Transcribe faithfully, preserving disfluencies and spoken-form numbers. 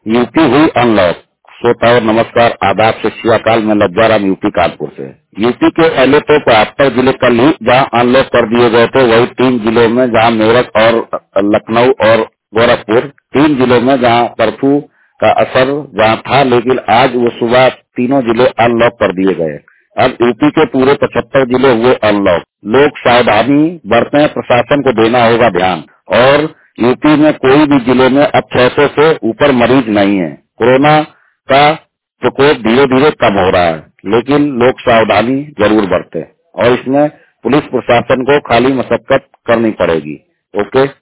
UP हुई unlock. श्रोताओं नमस्कार, आदाब, सत श्री अकाल। मैं लज्जाराम यूपी कानपुर से। यूपी के पहले तो बहत्तर जिले कल ही जहां अनलॉक कर दिए गए थे, वही तीन जिलों में जहां मेरठ और लखनऊ और गोरखपुर, तीन जिलों में जहां कर्फ्यू का असर जहां था, लेकिन आज वो सुबह तीनों जिले अनलॉक कर दिए गए। अब यूपी के पूरे पचहत्तर जिले हुए अनलॉक। लोग सावधानी बरतें, प्रशासन को देना होगा ध्यान। और यूपी में कोई भी जिले में अब छह सौ से ऊपर मरीज नहीं है। कोरोना का प्रकोप धीरे धीरे कम हो रहा है, लेकिन लोग सावधानी जरूर बरतें और इसमें पुलिस प्रशासन को खाली मशक्कत करनी पड़ेगी। ओके।